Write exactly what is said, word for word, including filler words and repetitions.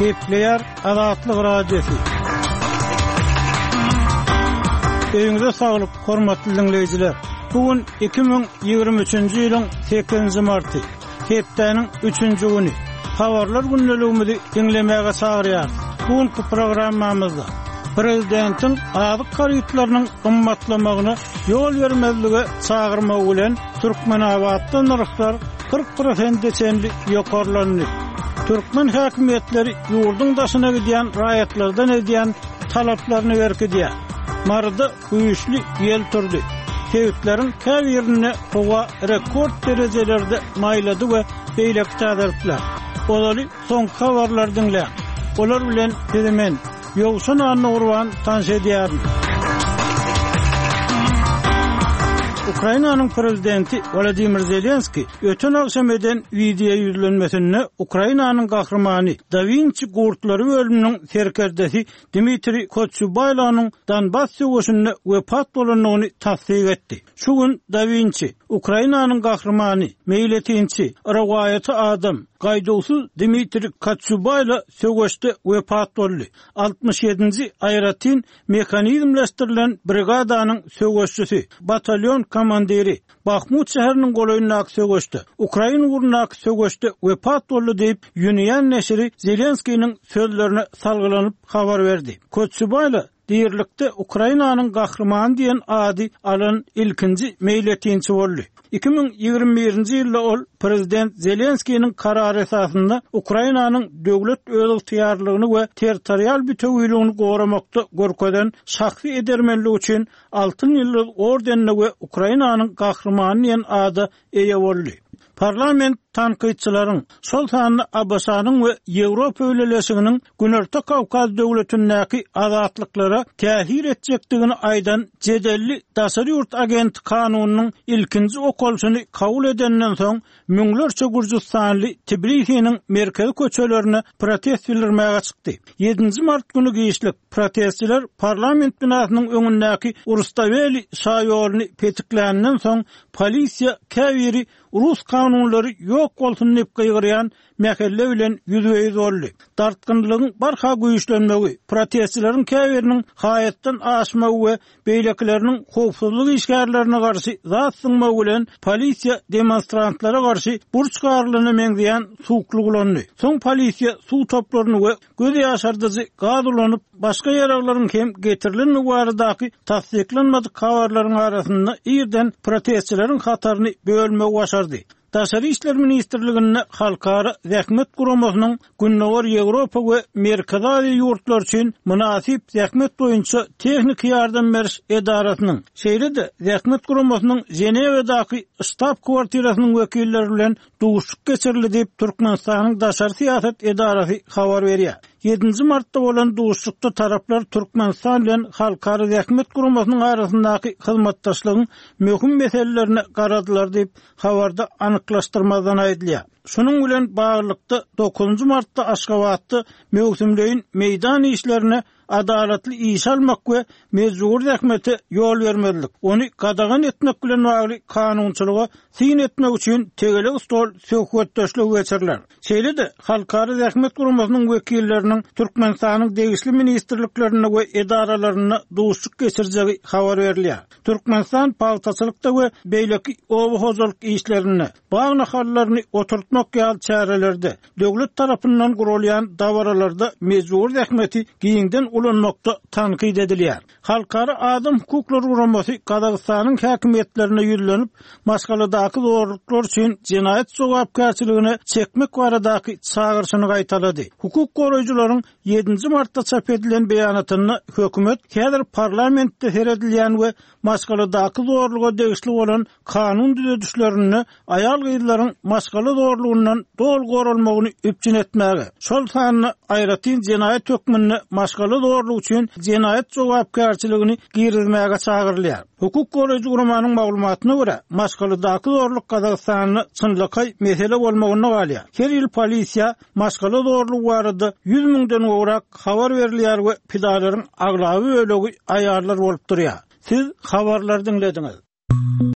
Kepler Azatlyk radiosu. Öňüňizde saglyk, hormatly dinleýijiler. Bugün iki bin ýigirme üçinji ýylyň sekizinji marty, hepdeniň üçünji güni. Habarlar günneligimizi dinlemäge çagyrýar. Bugünkü programmamyzda Prezidentin adyk garytlarynyň gymmatlamagyna ýol bermezligi çagyrmagy bilen Türkmenabadda narxlar kırk prosent deçenli ýokarlandy. Türkmen häkimetleri ýurdun daşyna gidýän raýatlardan edýän talaplaryny berkidi. Marda güýçli ýel turdy. Tewitlerin käbirine howa rekord derejelerde maýlady we beýlek täderipler. Olary soň habarlar dinle. Olar bilen hemen ýogsun anny urwan tanş edýär. Ukrainanyň prezidenti Volodymyr Zelenski öten akşam eden video ýüzlenmesinde Ukrainanyň gahrymany Da Vinci gurtlary bölüminiň serkerdesi Dmitri Koçubaylyň Donbass söwüşinde wepat bolanyny tasdik etdi. Şu gün Da Vinci Ukrainanyň gahrymany, meýletinçi, rawayaty adam gaýdawsuz Dmitri Koçubayly söwüşde wepat boldy. altymyş ýedinji aýratyn mekanizmleşdirilen brigadanyň söwüşçisi, batalyon komandiri Bakhmut şäheriniň golaýyna söwüşdi. Ukraina urunak söwüşde wepat boldy diýip Union neşri Zelenskiň sözlerine salgylanyp habar berdi. Koçubayly diýerlikde Ukrainanyň gahrymany diýen ady alan ilkinji meýletinçi boldy. iki bin ýigirme birinji ýylda ol Prezident Zelenskiň karary esasynda Ukrainanyň döwlet öweltiýarlygyny we territorial bütünlüğini goramakda görkeden şahsy edermenligi üçin altyn ýyllyk ordenine we Ukrainanyň gahrymany diýen ady eýe boldy. Parlament tanqidçilaryň şol sany Abbasanyň we Ýewropa öwleleşiginiň Günorta Kawkaz döwletindäki azatlyklara täsir etjekdigini aýdan jedelli daşary ýurt agent kanunynyň ilkinji okolşuny kabul edenden soň müňlerçe Gürjistanly Tbilisiň merkezi köçelerine protest bildirmäge çykdy. ýedinji mart günü giýişlik protestçiler parlament binasynyň öňündäki Urustaveli şaýolyny petikländen soň polisiýa käbiri Rus kanunlary ýok bolsun diýip gygyrýan mähelle bilen ýüzbeýiz boldy. Dartgynlygyň barha güýçlenmegi, protestçilerin käbiriniň haýatdan aşmagy we beýlekleriniň howpsuzlyk işgärlerine garşy zat syňmagy bilen polisiýa demonstrantlara garşy burç garlygyny meňzeýän suwkluk ulandy. Soň polisiýa suw toplaryny we göz ýaşardyjy gaz ulanyp başga ýaraglaryň hem getirilen baradaky tasdiklenmedi habarlaryň arasynda ýerden protestçilerin hataryny bölmek başardy. Daşary işler ministrligine halkara zähmet guramasynyň günnäwir Ýewropa we Merkezi Aziýa ýurtlar üçin münasip zähmet boýunça tehnik ýardam beriş edarasynyň şeýle-de zähmet guramasynyň Ženewadaky ştab kwartirasynyň wekilleri bilen duguşyk geçirildi diýip Türkmenistanyň daşary siýasat edarasy habar berýär. ýedinji martda bolan duguşykda taraplar Türkmenistan bilen halkara zähmet guramasynyň arasyndaky hyzmatdaşlygyň möhüm meselelerini garadylar diýip habarda anyklaşdyrmadan aýdylýar. Şunun bilen baglykda dokuzunji martda Aşgabatda mewsümleýin meýdan işlerine adalatly iş almak we mezur zähmete ýol bermezlik, ony gadagan etmek bilen bagly kanunçylyga syn etmek üçin tegelik stol söhbetdeşlik geçirilýär. Şeýle-de halkara zähmet guramasynyň wekilleriniň Türkmenistanyň degişli ministrliklerine we edaralaryna duguşyk geçirjegi habar berilýär. Türkmenistan paltaçylykda we beýleki owa hozurlyk işlerine bagna hallaryny oturtmak ýaly çärelerde döwlet tarapyndan gurulýan dawaralarda mezur zähmeti giňden ulanmakda tanqid edilýär. Halkara adam hukuklary guramasy Kazakstanyň häkimetlerine ýüzlenip, maşgaladaky zorluklar üçin jinayet jogapkärçiligine çekmek baradaky çağırşyny gaýtalady. Hukuk goraýjylaryň ýedinji martda çap edilen beýanatyna hökümet häzir parlamentde heredilýän we maşgaladaky zorluga degişli bolan kanun düzedişlerini aýal gyzlaryň maşgala zorlugundan dol goralmagyny üpjün etmäge, şol sanyny aýratyn jinayet hökmüni maşgala zorluk üçin jinayet jogapkärçiligini girizmäge çagyrylýar. Hukuk goraýjy guramanyň maglumatyna görä, maşgaladaky zorluk Kazakstanyny çynlykay mesele bolmagyna galýar. Her ýyl polisiýa maşgala zorluk barada ýüz miňden gowrak habar berilýär we pidalaryň aglaby bölegi aýarlar bolup durýar. Siz habarlar dinlediňiz.